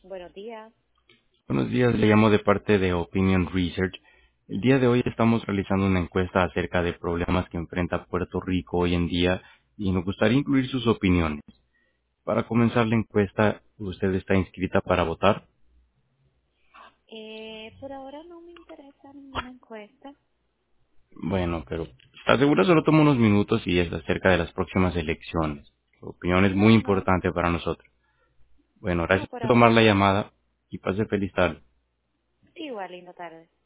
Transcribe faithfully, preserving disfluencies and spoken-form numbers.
Buenos días. Buenos días, le llamo de parte de Opinion Research. El día de hoy estamos realizando una encuesta acerca de problemas que enfrenta Puerto Rico hoy en día y nos gustaría incluir sus opiniones. Para comenzar la encuesta, ¿usted está inscrita para votar? Eh, por ahora no me interesa ninguna encuesta. Bueno, pero ¿está segura? Solo toma unos minutos y es acerca de las próximas elecciones. Su opinión es muy No, no. importante para nosotros. Bueno, No, gracias por por tomar ahora la no. llamada y pase feliz tarde. Igual, linda tarde.